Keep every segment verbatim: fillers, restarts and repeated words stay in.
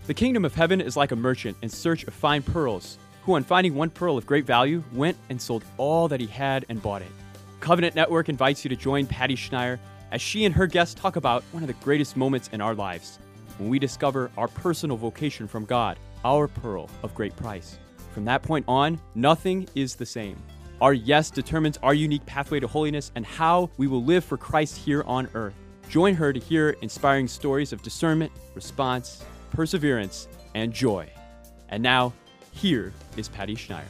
The kingdom of heaven is like a merchant in search of fine pearls, who on finding one pearl of great value, went and sold all that he had and bought it. Covenant Network invites you to join Patty Schneier as she and her guests talk about one of the greatest moments in our lives, when we discover our personal vocation from God, our pearl of great price. From that point on, nothing is the same. Our yes determines our unique pathway to holiness and how we will live for Christ here on earth. Join her to hear inspiring stories of discernment, response, perseverance, and joy. And now, here is Patty Schneier.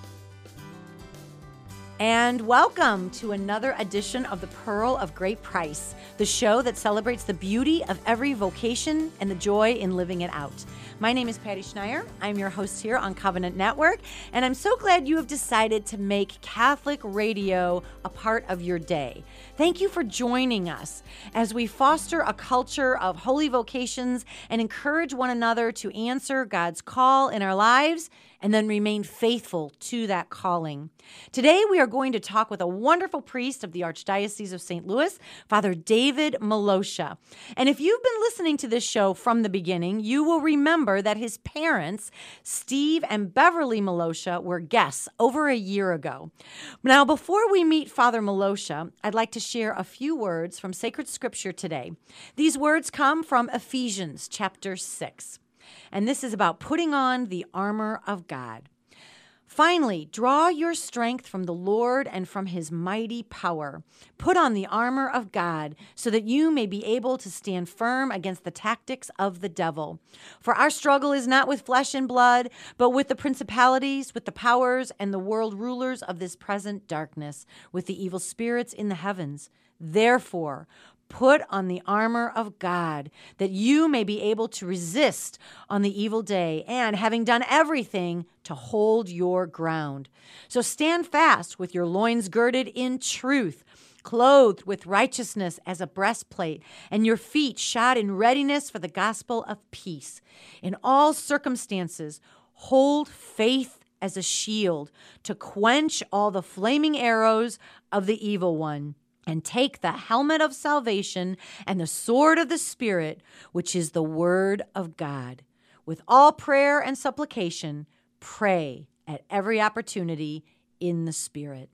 And welcome to another edition of The Pearl of Great Price, the show that celebrates the beauty of every vocation and the joy in living it out. My name is Patty Schneier. I'm your host here on Covenant Network, and I'm so glad you have decided to make Catholic radio a part of your day. Thank you for joining us as we foster a culture of holy vocations and encourage one another to answer God's call in our lives and then remain faithful to that calling. Today, we are going to talk with a wonderful priest of the Archdiocese of Saint Louis, Father David Malosha. And if you've been listening to this show from the beginning, you will remember that his parents, Steve and Beverly Malosha, were guests over a year ago. Now, before we meet Father Malosha, I'd like to share a few words from sacred scripture today. These words come from Ephesians chapter six. And this is about putting on the armor of God. Finally, draw your strength from the Lord and from his mighty power. Put on the armor of God so that you may be able to stand firm against the tactics of the devil. For our struggle is not with flesh and blood, but with the principalities, with the powers, and the world rulers of this present darkness, with the evil spirits in the heavens. Therefore, put on the armor of God, that you may be able to resist on the evil day, and having done everything, to hold your ground. So stand fast with your loins girded in truth, clothed with righteousness as a breastplate, and your feet shod in readiness for the gospel of peace. In all circumstances, hold faith as a shield to quench all the flaming arrows of the evil one. And take the helmet of salvation and the sword of the Spirit, which is the word of God. With all prayer and supplication, pray at every opportunity in the Spirit.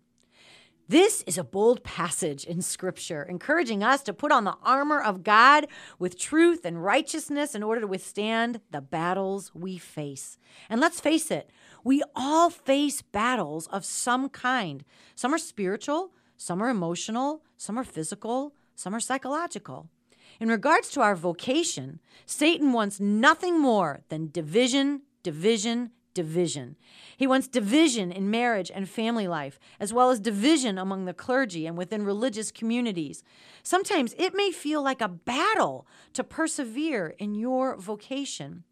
This is a bold passage in Scripture, encouraging us to put on the armor of God with truth and righteousness in order to withstand the battles we face. And let's face it, we all face battles of some kind. Some are spiritual, some are emotional, some are physical, some are psychological. In regards to our vocation, Satan wants nothing more than division, division, division. He wants division in marriage and family life, as well as division among the clergy and within religious communities. Sometimes it may feel like a battle to persevere in your vocation.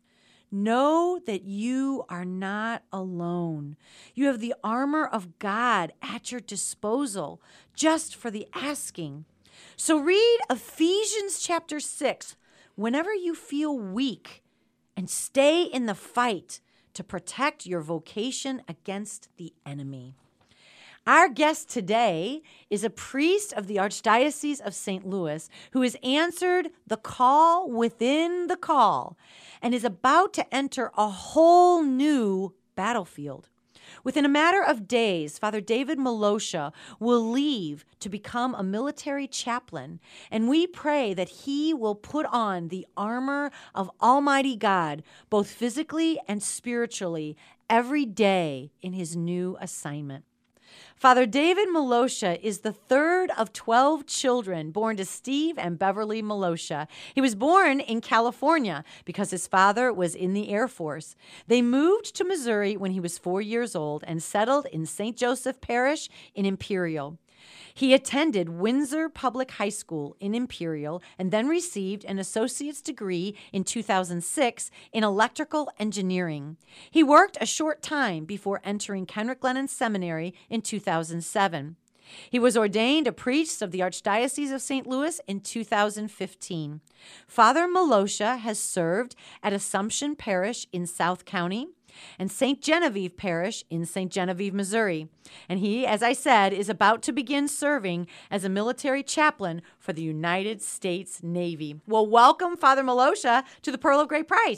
Know that you are not alone. You have the armor of God at your disposal, just for the asking. So read Ephesians chapter six whenever you feel weak, and stay in the fight to protect your vocation against the enemy. Our guest today is a priest of the Archdiocese of Saint Louis who has answered the call within the call and is about to enter a whole new battlefield. Within a matter of days, Father David Malosha will leave to become a military chaplain, and we pray that he will put on the armor of Almighty God, both physically and spiritually, every day in his new assignment. Father David Malosha is the third of twelve children born to Steve and Beverly Malosha. He was born in California because his father was in the Air Force. They moved to Missouri when he was four years old and settled in Saint Joseph Parish in Imperial. He attended Windsor Public High School in Imperial and then received an associate's degree in two thousand six in electrical engineering. He worked a short time before entering Kenrick Glennon Seminary in two thousand seven. He was ordained a priest of the Archdiocese of Saint Louis in two thousand fifteen. Father Malosha has served at Assumption Parish in South County and Saint Genevieve Parish in Saint Genevieve, Missouri. And he, as I said, is about to begin serving as a military chaplain for the United States Navy. Well, welcome, Father Malosha, to the Pearl of Great Price.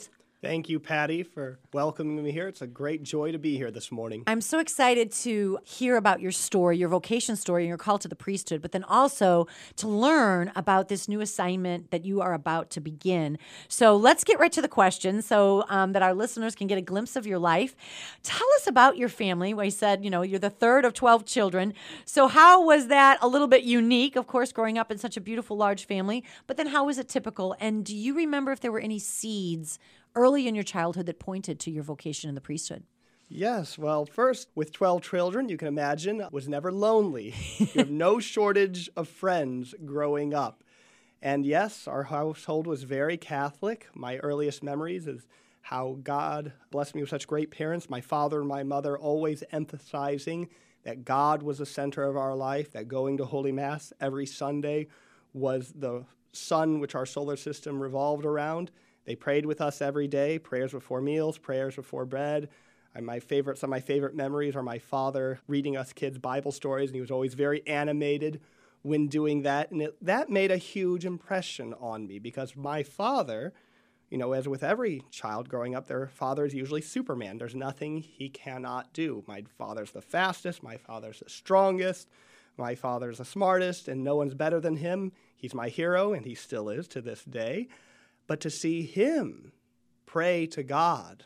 Thank you, Patty, for welcoming me here. It's a great joy to be here this morning. I'm so excited to hear about your story, your vocation story, and your call to the priesthood, but then also to learn about this new assignment that you are about to begin. So let's get right to the question so um, that our listeners can get a glimpse of your life. Tell us about your family. I said, you know, you're the third of twelve children. So how was that a little bit unique, of course, growing up in such a beautiful, large family, but then how was it typical? And do you remember if there were any seeds early in your childhood that pointed to your vocation in the priesthood? Yes. Well, first, with twelve children, you can imagine, was never lonely. You have no shortage of friends growing up. And yes, our household was very Catholic. My earliest memories is how God blessed me with such great parents. My father and my mother always emphasizing that God was the center of our life, that going to Holy Mass every Sunday was the sun which our solar system revolved around. They prayed with us every day, prayers before meals, prayers before bread. And my favorite, some of my favorite memories are my father reading us kids Bible stories, and he was always very animated when doing that. And it, that made a huge impression on me because my father, you know, as with every child growing up, their father is usually Superman. There's nothing he cannot do. My father's the fastest. My father's the strongest. My father's the smartest, and no one's better than him. He's my hero, and he still is to this day. But to see him pray to God,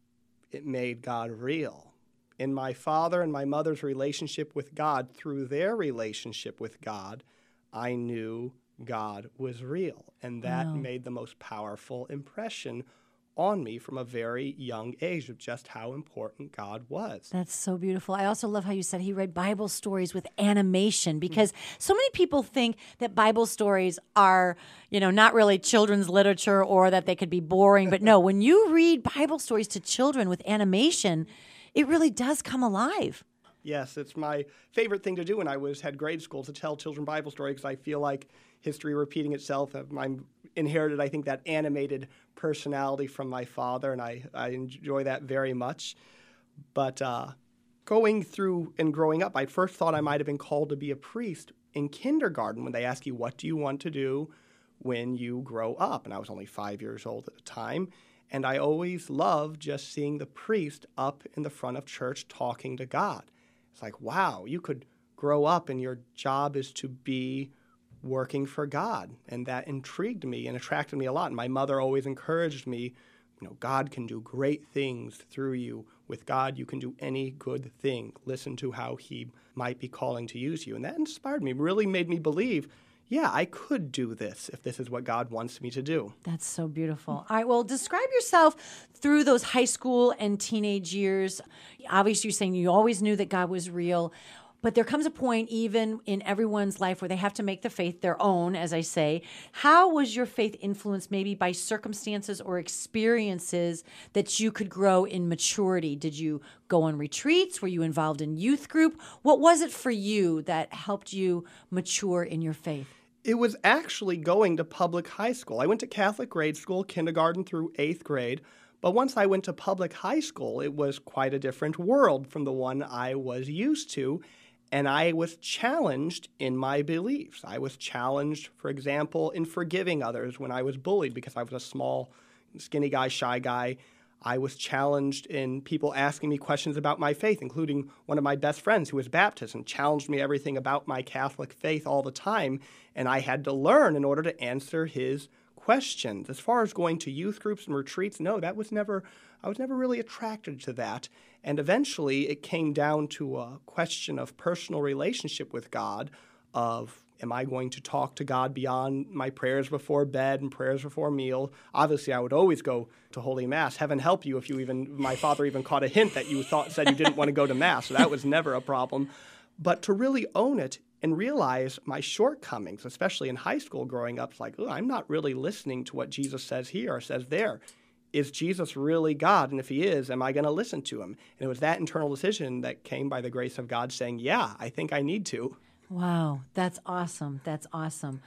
it made God real. In my father and my mother's relationship with God, through their relationship with God, I knew God was real. And that Wow. made the most powerful impression on me from a very young age of just how important God was. That's so beautiful. I also love how you said he read Bible stories with animation because so many people think that Bible stories are, you know, not really children's literature or that they could be boring. But no, when you read Bible stories to children with animation, it really does come alive. Yes, it's my favorite thing to do when I was had grade school, to tell children Bible stories, because I feel like history repeating itself. I inherited, I think, that animated personality from my father, and I, I enjoy that very much. But uh, going through and growing up, I first thought I might have been called to be a priest in kindergarten when they ask you, what do you want to do when you grow up? And I was only five years old at the time. And I always loved just seeing the priest up in the front of church talking to God. It's like, wow, you could grow up and your job is to be working for God. And that intrigued me and attracted me a lot. And my mother always encouraged me, you know, God can do great things through you. With God, you can do any good thing. Listen to how he might be calling to use you. And that inspired me, really made me believe, yeah, I could do this if this is what God wants me to do. That's so beautiful. All right, well, describe yourself through those high school and teenage years. Obviously, you're saying you always knew that God was real, but there comes a point even in everyone's life where they have to make the faith their own, as I say. How was your faith influenced maybe by circumstances or experiences that you could grow in maturity? Did you go on retreats? Were you involved in youth group? What was it for you that helped you mature in your faith? It was actually going to public high school. I went to Catholic grade school, kindergarten through eighth grade. But once I went to public high school, it was quite a different world from the one I was used to. And I was challenged in my beliefs. I was challenged, for example, in forgiving others when I was bullied because I was a small, skinny guy, shy guy. I was challenged in people asking me questions about my faith, including one of my best friends who was Baptist and challenged me everything about my Catholic faith all the time. And I had to learn in order to answer his questions. As far as going to youth groups and retreats, no, that was never, I was never really attracted to that. And eventually it came down to a question of personal relationship with God, of am I going to talk to God beyond my prayers before bed and prayers before meal? Obviously, I would always go to Holy Mass. Heaven help you if you even, my father even caught a hint that you thought said you didn't want to go to Mass. So that was never a problem. But to really own it and realize my shortcomings, especially in high school growing up, it's like, oh, I'm not really listening to what Jesus says here or says there. Is Jesus really God? And if he is, am I going to listen to him? And it was that internal decision that came by the grace of God saying, yeah, I think I need to. Wow, that's awesome. That's awesome.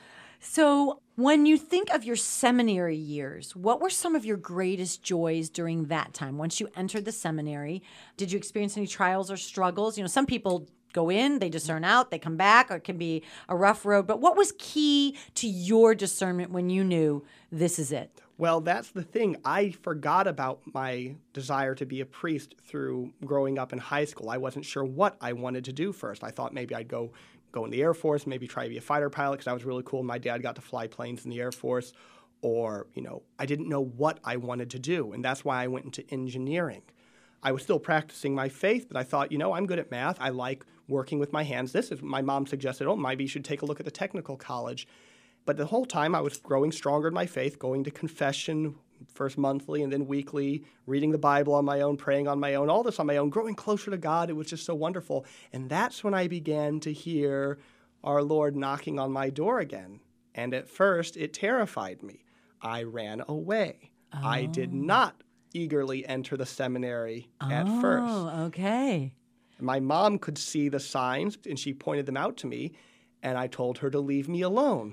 So when you think of your seminary years, what were some of your greatest joys during that time? Once you entered the seminary, did you experience any trials or struggles? You know, some people go in, they discern out, they come back, or it can be a rough road. But what was key to your discernment when you knew this is it? Well, that's the thing. I forgot about my desire to be a priest through growing up in high school. I wasn't sure what I wanted to do first. I thought maybe I'd go go in the Air Force, maybe try to be a fighter pilot because that was really cool. My dad got to fly planes in the Air Force. Or, you know, I didn't know what I wanted to do, and that's why I went into engineering. I was still practicing my faith, but I thought, you know, I'm good at math. I like working with my hands. This is my mom suggested, oh, maybe you should take a look at the technical college. But the whole time I was growing stronger in my faith, going to confession first monthly and then weekly, reading the Bible on my own, praying on my own, all this on my own, growing closer to God. It was just so wonderful. And that's when I began to hear our Lord knocking on my door again. And at first, it terrified me. I ran away. Oh. I did not eagerly enter the seminary oh, at first. Oh, okay. My mom could see the signs, and she pointed them out to me, and I told her to leave me alone.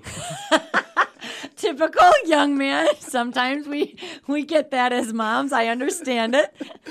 Typical young man. Sometimes we we get that as moms. I understand it.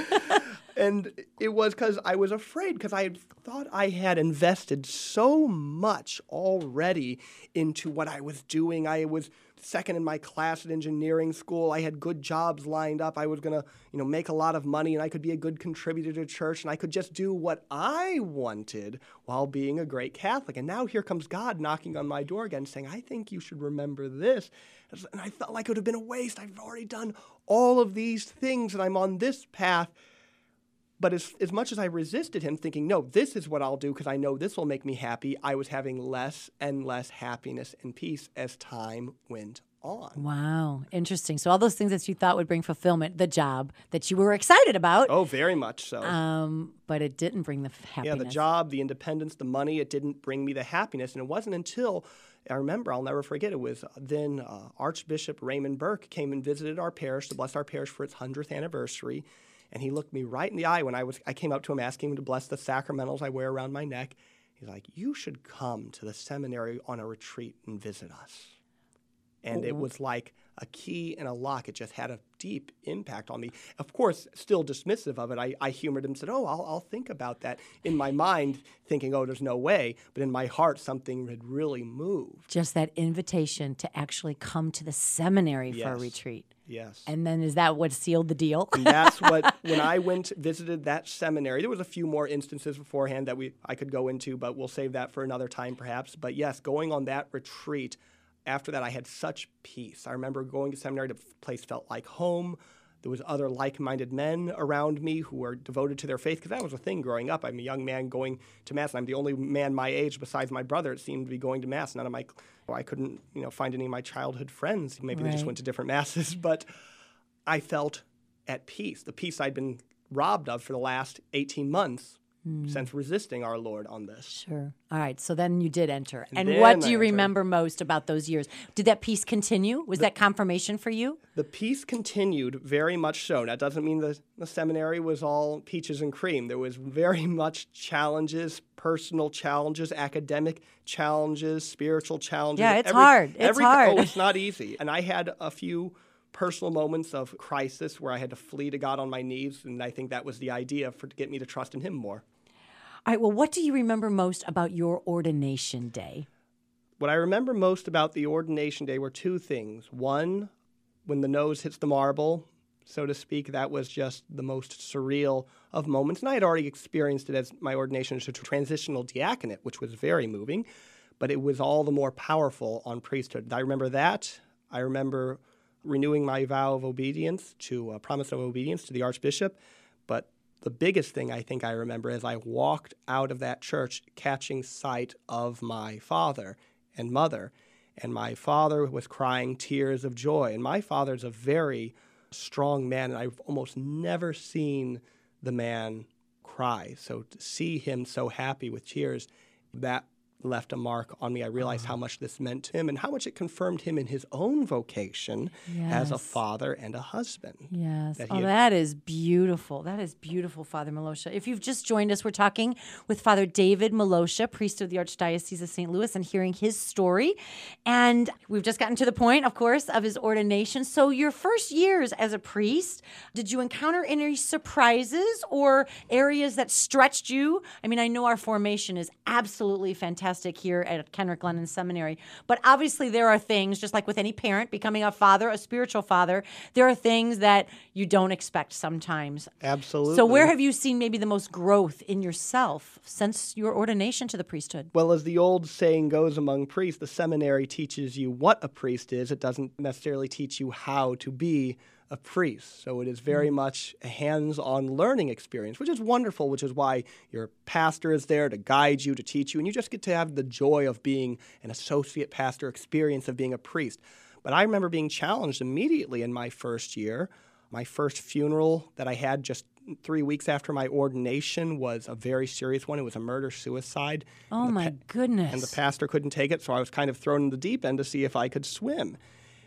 And it was because I was afraid, because I thought I had invested so much already into what I was doing. I was second in my class at engineering school. I had good jobs lined up. I was going to, you know, make a lot of money, and I could be a good contributor to church, and I could just do what I wanted while being a great Catholic. And now here comes God knocking on my door again saying, I think you should remember this. And I felt like it would have been a waste. I've already done all of these things, and I'm on this path. But as, as much as I resisted him, thinking, no, this is what I'll do because I know this will make me happy, I was having less and less happiness and peace as time went on. Wow. Interesting. So all those things that you thought would bring fulfillment, the job that you were excited about. Oh, very much so. Um, but it didn't bring the happiness. Yeah, the job, the independence, the money, it didn't bring me the happiness. And it wasn't until, I remember, I'll never forget, it was then uh, Archbishop Raymond Burke came and visited our parish to bless our parish for its hundredth anniversary. And he looked me right in the eye when I was I came up to him asking him to bless the sacramentals I wear around my neck. He's like, you should come to the seminary on a retreat and visit us. And mm-hmm. It was like a key and a lock. It just had a deep impact on me. Of course, still dismissive of it. I, I humored him and said, oh, I'll, I'll think about that. In my mind, thinking, oh, there's no way. But in my heart, something had really moved. Just that invitation to actually come to the seminary yes. for a retreat. Yes. And then is that what sealed the deal? And that's what, when I went, visited that seminary, there was a few more instances beforehand that we I could go into, but we'll save that for another time perhaps. But yes, going on that retreat, after that I had such peace. I remember going to seminary, the place felt like home. There was other like-minded men around me who were devoted to their faith, because that was a thing growing up. I'm a young man going to Mass, and I'm the only man my age besides my brother, it seemed, to be going to Mass. None of my, well, I couldn't, you know, find any of my childhood friends. Maybe right. They just went to different Masses, but I felt at peace, the peace I'd been robbed of for the last eighteen months. Mm. Since resisting our Lord on this. Sure. All right. So then you did enter. And, and what do you I remember most about those years? Did that peace continue? Was the, that confirmation for you? The peace continued very much so. That doesn't mean the, the seminary was all peaches and cream. There was very much challenges, personal challenges, academic challenges, spiritual challenges. Yeah, it's every, hard. It's every, hard. Oh, it's not easy. And I had a few personal moments of crisis where I had to flee to God on my knees, and I think that was the idea for to get me to trust in Him more. All right, well, what do you remember most about your ordination day? What I remember most about the ordination day were two things. One, when the nose hits the marble, so to speak, that was just the most surreal of moments. And I had already experienced it as my ordination as a transitional diaconate, which was very moving, but it was all the more powerful on priesthood. I remember that. I remember renewing my vow of obedience to a promise of obedience to the Archbishop, but the biggest thing I think I remember is I walked out of that church catching sight of my father and mother, and my father was crying tears of joy. And my father's a very strong man, and I've almost never seen the man cry. So to see him so happy with tears, that left a mark on me. I realized oh. how much this meant to him and how much it confirmed him in his own vocation yes. as a father and a husband. Yes. That oh, had... that is beautiful. That is beautiful, Father Miloscia. If you've just joined us, we're talking with Father David Miloscia, priest of the Archdiocese of Saint Louis, and hearing his story. And we've just gotten to the point, of course, of his ordination. So your first years as a priest, did you encounter any surprises or areas that stretched you? I mean, I know our formation is absolutely fantastic fantastic here at Kenrick Glennon Seminary. But obviously there are things, just like with any parent becoming a father, a spiritual father, there are things that you don't expect sometimes. Absolutely. So where have you seen maybe the most growth in yourself since your ordination to the priesthood? Well, as the old saying goes among priests, the seminary teaches you what a priest is. It doesn't necessarily teach you how to be a priest. So it is very much a hands-on learning experience, which is wonderful, which is why your pastor is there to guide you, to teach you, and you just get to have the joy of being an associate pastor, experience of being a priest. But I remember being challenged immediately in my first year. My first funeral that I had just three weeks after my ordination was a very serious one. It was a murder-suicide. Oh, my pa- goodness. And the pastor couldn't take it, so I was kind of thrown in the deep end to see if I could swim.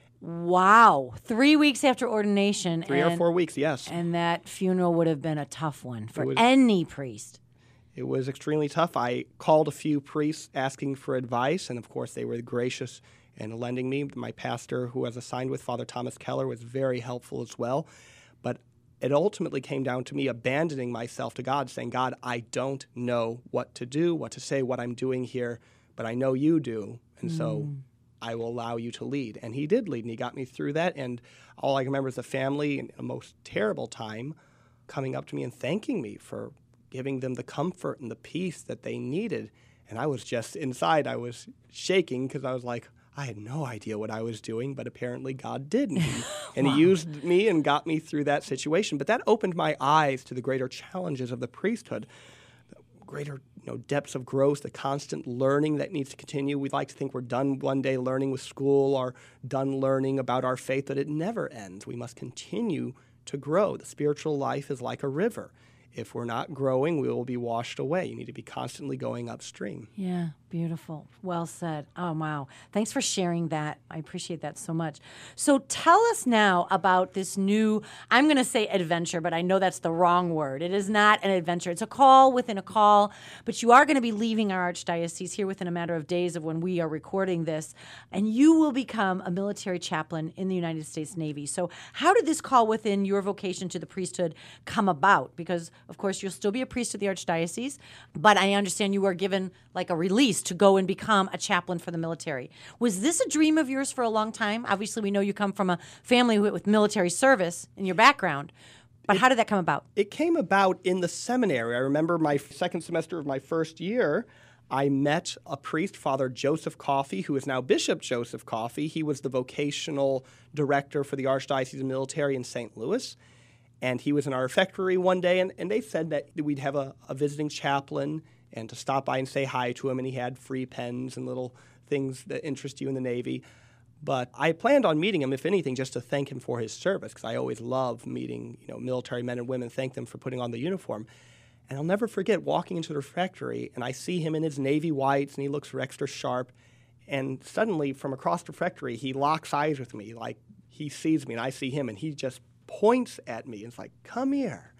Wow. Three weeks after ordination. Three and, or four weeks, yes. And that funeral would have been a tough one for was- any priest. It was extremely tough. I called a few priests asking for advice, and of course they were gracious in lending me. My pastor, who was assigned with Father Thomas Keller, was very helpful as well. But it ultimately came down to me abandoning myself to God, saying, God, I don't know what to do, what to say, what I'm doing here, but I know you do, and mm. so I will allow you to lead. And he did lead, and he got me through that. And all I can remember is the family in a most terrible time coming up to me and thanking me for giving them the comfort and the peace that they needed. And I was just inside, I was shaking because I was like, I had no idea what I was doing, but apparently God did. And, he, and wow. he used me and got me through that situation. But that opened my eyes to the greater challenges of the priesthood, the greater you know, depths of growth, the constant learning that needs to continue. We'd like to think we're done one day learning with school or done learning about our faith, but it never ends. We must continue to grow. The spiritual life is like a river. If we're not growing, we will be washed away. You need to be constantly going upstream. Yeah, beautiful. Well said. Oh, wow. Thanks for sharing that. I appreciate that so much. So tell us now about this new, I'm going to say adventure, but I know that's the wrong word. It is not an adventure. It's a call within a call, but you are going to be leaving our archdiocese here within a matter of days of when we are recording this, and you will become a military chaplain in the United States Navy. So how did this call within your vocation to the priesthood come about? Because of course, you'll still be a priest of the archdiocese, but I understand you were given like a release to go and become a chaplain for the military. Was this a dream of yours for a long time? Obviously, we know you come from a family with military service in your background, but it, how did that come about? It came about in the seminary. I remember my second semester of my first year, I met a priest, Father Joseph Coffey, who is now Bishop Joseph Coffey. He was the vocational director for the Archdiocese of Military in Saint Louis. And he was in our refectory one day, and, and they said that we'd have a, a visiting chaplain and to stop by and say hi to him, and he had free pens and little things that interest you in the Navy. But I planned on meeting him, if anything, just to thank him for his service, because I always love meeting you know, military men and women, thank them for putting on the uniform. And I'll never forget walking into the refectory, and I see him in his Navy whites, and he looks extra sharp. And suddenly, from across the refectory, he locks eyes with me, like he sees me, and I see him, and he just points at me and it's like, come here.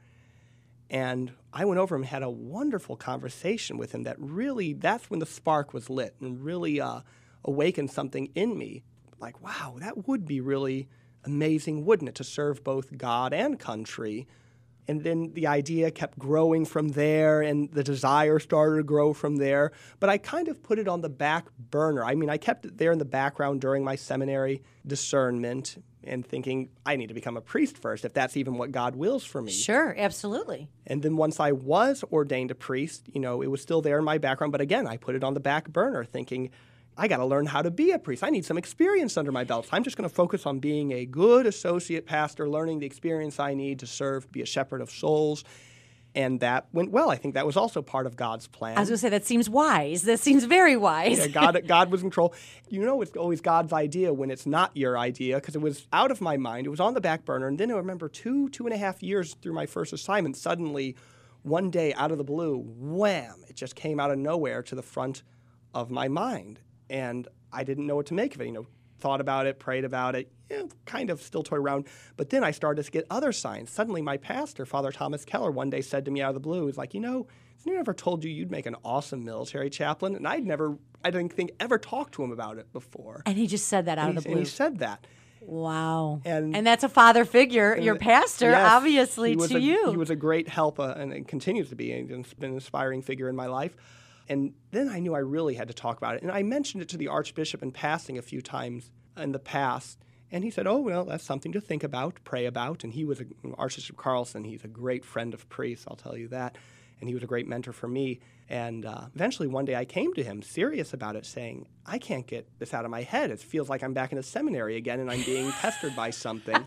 And I went over and had a wonderful conversation with him that really, that's when the spark was lit and really uh, awakened something in me. Like, wow, that would be really amazing, wouldn't it, to serve both God and country? And then the idea kept growing from there, and the desire started to grow from there. But I kind of put it on the back burner. I mean, I kept it there in the background during my seminary discernment and thinking, I need to become a priest first, if that's even what God wills for me. Sure, absolutely. And then once I was ordained a priest, you know, it was still there in my background. But again, I put it on the back burner, thinking, I got to learn how to be a priest. I need some experience under my belt. So I'm just going to focus on being a good associate pastor, learning the experience I need to serve, be a shepherd of souls. And that went well. I think that was also part of God's plan. I was going to say, that seems wise. That seems very wise. Yeah, God, God was in control. You know, it's always God's idea when it's not your idea, because it was out of my mind. It was on the back burner. And then I remember two, two and a half years through my first assignment, suddenly, one day, out of the blue, wham, it just came out of nowhere to the front of my mind. And I didn't know what to make of it. You know, thought about it, prayed about it, you know, kind of still toyed around. But then I started to get other signs. Suddenly my pastor, Father Thomas Keller, one day said to me out of the blue, he's like, you know, has anyone ever told you you'd make an awesome military chaplain? And I'd never, I didn't think, ever talked to him about it before. And he just said that out and of the he, blue. And he said that. Wow. And, and that's a father figure, your pastor, yes, obviously, to a, you. He was a great help uh, and, and continues to be. He's been an inspiring figure in my life. And then I knew I really had to talk about it. And I mentioned it to the Archbishop in passing a few times in the past. And he said, oh, well, that's something to think about, pray about. And he was, a, Archbishop Carlson, he's a great friend of priests, I'll tell you that. And he was a great mentor for me. And uh, eventually one day I came to him serious about it, saying, I can't get this out of my head. It feels like I'm back in a seminary again and I'm being pestered by something.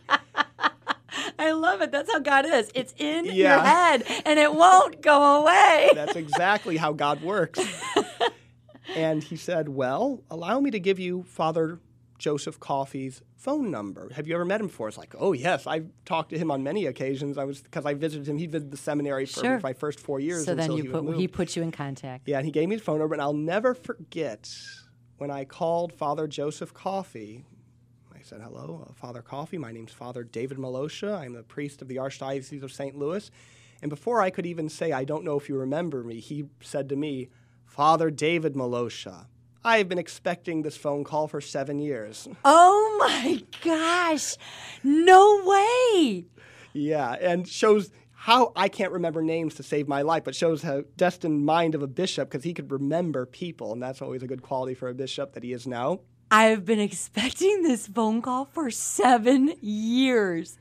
I love it. That's how God is. It's in Yeah. your head, and it won't go away. That's exactly how God works. And he said, well, allow me to give you Father Joseph Coffey's phone number. Have you ever met him before? It's like, oh, yes. I've talked to him on many occasions. I was because I visited him. He visited the seminary for Sure. my first four years So then until you he put, was moved. he put you in contact. Yeah, and he gave me his phone number, and I'll never forget when I called Father Joseph Coffey. I said, hello, uh, Father Coffey. My name's Father David Malosha. I'm the priest of the Archdiocese of Saint Louis. And before I could even say, I don't know if you remember me, he said to me, Father David Malosha, I have been expecting this phone call for seven years. Oh, my gosh. No way. Yeah, and shows how I can't remember names to save my life, but shows how destined mind of a bishop, because he could remember people, and that's always a good quality for a bishop that he is now. I've been expecting this phone call for seven years.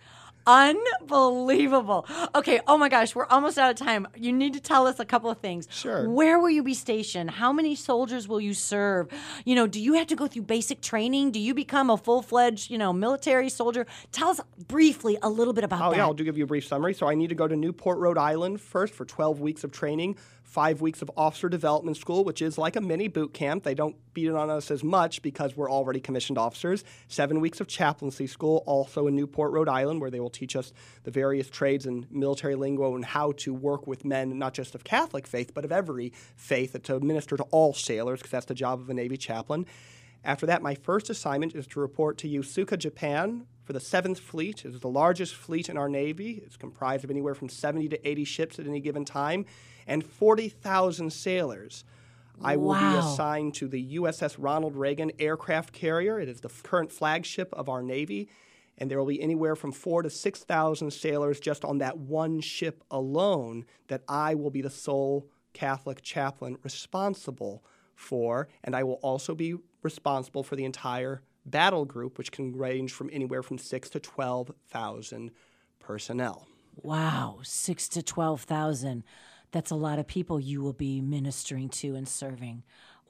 Unbelievable. Okay, oh my gosh, we're almost out of time. You need to tell us a couple of things. Sure. Where will you be stationed? How many soldiers will you serve? You know, do you have to go through basic training? Do you become a full-fledged, you know, military soldier? Tell us briefly a little bit about Oh, that. yeah, I'll do give you a brief summary. So I need to go to Newport, Rhode Island first for twelve weeks of training, five weeks of officer development school, which is like a mini boot camp. They don't beat it on us as much because we're already commissioned officers. Seven weeks of chaplaincy school, also in Newport, Rhode Island, where they will teach us the various trades and military lingo and how to work with men, not just of Catholic faith, but of every faith, to minister to all sailors, because that's the job of a Navy chaplain. After that, my first assignment is to report to Yosuka, Japan, for the seventh Fleet. It is the largest fleet in our Navy. It's comprised of anywhere from seventy to eighty ships at any given time and forty thousand sailors. I will Wow. be assigned to the U S S Ronald Reagan aircraft carrier. It is the current flagship of our Navy, and there will be anywhere from four to six thousand sailors just on that one ship alone that I will be the sole Catholic chaplain responsible for, and I will also be responsible for the entire battle group, which can range from anywhere from six to twelve thousand personnel. Wow, six to twelve thousand. That's a lot of people you will be ministering to and serving.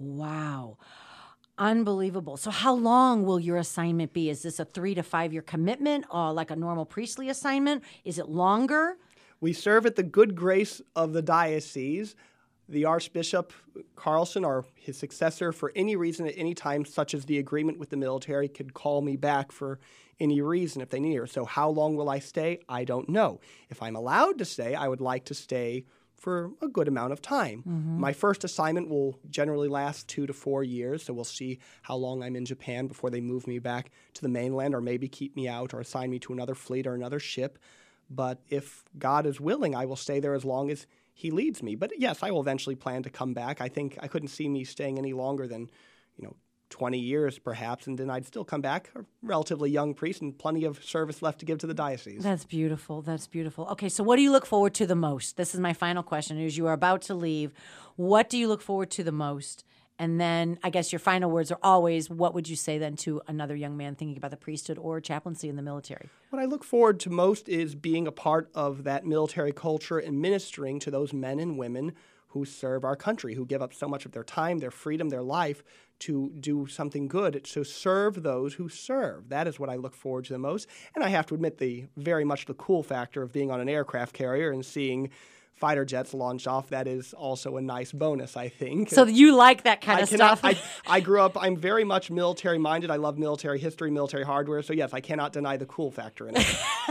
Wow. Unbelievable. So how long will your assignment be? Is this a three to five year commitment, or like a normal priestly assignment? Is it longer? We serve at the good grace of the diocese. The Archbishop Carlson, or his successor, for any reason at any time, such as the agreement with the military, could call me back for any reason if they need it. So how long will I stay? I don't know. If I'm allowed to stay, I would like to stay for a good amount of time. Mm-hmm. My first assignment will generally last two to four years, so we'll see how long I'm in Japan before they move me back to the mainland, or maybe keep me out or assign me to another fleet or another ship. But if God is willing, I will stay there as long as he leads me. But yes, I will eventually plan to come back. I think I couldn't see me staying any longer than, you know, twenty years perhaps, and then I'd still come back, a relatively young priest and plenty of service left to give to the diocese. That's beautiful. That's beautiful. Okay, so what do you look forward to the most? This is my final question. As you are about to leave, what do you look forward to the most? And then I guess your final words are always, what would you say then to another young man thinking about the priesthood or chaplaincy in the military? What I look forward to most is being a part of that military culture and ministering to those men and women who serve our country, who give up so much of their time, their freedom, their life to do something good, to serve those who serve. That is what I look forward to the most. And I have to admit the very much the cool factor of being on an aircraft carrier and seeing fighter jets launch off, that is also a nice bonus, I think. So you like that kind I of cannot, stuff? I, I grew up, I'm very much military-minded. I love military history, military hardware. So yes, I cannot deny the cool factor in it.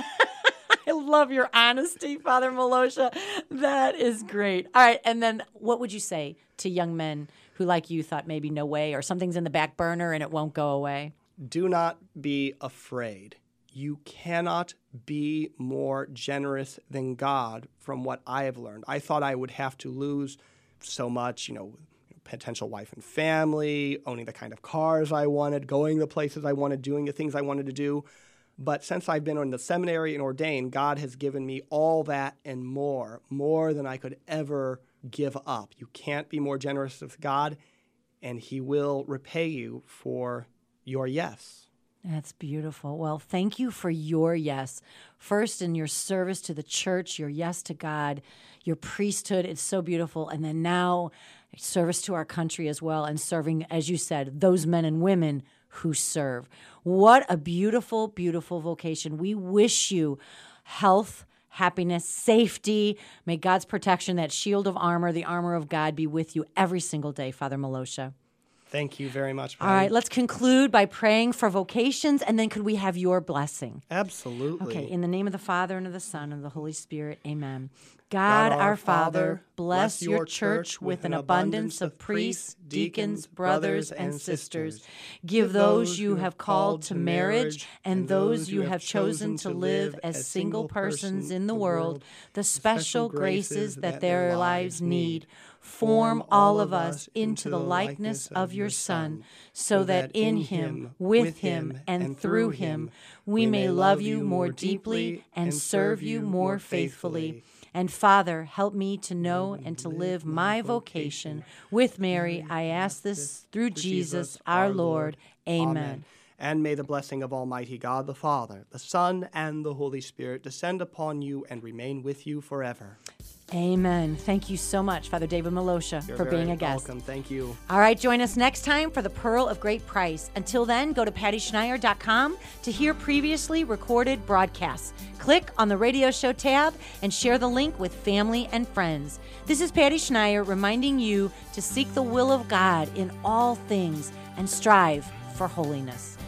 I love your honesty, Father Malosha. That is great. All right, and then what would you say to young men who, like you, thought maybe no way, or something's in the back burner and it won't go away? Do not be afraid. You cannot be more generous than God from what I have learned. I thought I would have to lose so much, you know, potential wife and family, owning the kind of cars I wanted, going the places I wanted, doing the things I wanted to do. But since I've been in the seminary and ordained, God has given me all that and more, more than I could ever give up. You can't be more generous with God, and He will repay you for your yes. That's beautiful. Well, thank you for your yes. First, in your service to the church, your yes to God, your priesthood. It's so beautiful. And then now, service to our country as well, and serving, as you said, those men and women who serve. What a beautiful, beautiful vocation. We wish you health, happiness, safety. May God's protection, that shield of armor, the armor of God, be with you every single day, Father Milosha. Thank you very much, Patty. All right, let's conclude by praying for vocations, and then could we have your blessing? Absolutely. Okay, in the name of the Father, and of the Son, and of the Holy Spirit, amen. God, our Father, bless your church with an abundance of priests, deacons, brothers, and sisters. Give those you have called to marriage and those you have chosen to live as single persons in the world the special graces that their lives need. Form all of us into the likeness of your Son, so that in him, with him, and through him, we may love you more deeply and serve you more faithfully. And Father, help me to know and to live my vocation. With Mary, I ask this through Jesus our Lord. Amen. And may the blessing of Almighty God, the Father, the Son, and the Holy Spirit descend upon you and remain with you forever. Amen. Thank you so much, Father David Milosha, You're for very being a guest. welcome. Thank you. All right, join us next time for the Pearl of Great Price. Until then, go to patty schneier dot com to hear previously recorded broadcasts. Click on the radio show tab and share the link with family and friends. This is Patty Schneier reminding you to seek the will of God in all things and strive for holiness.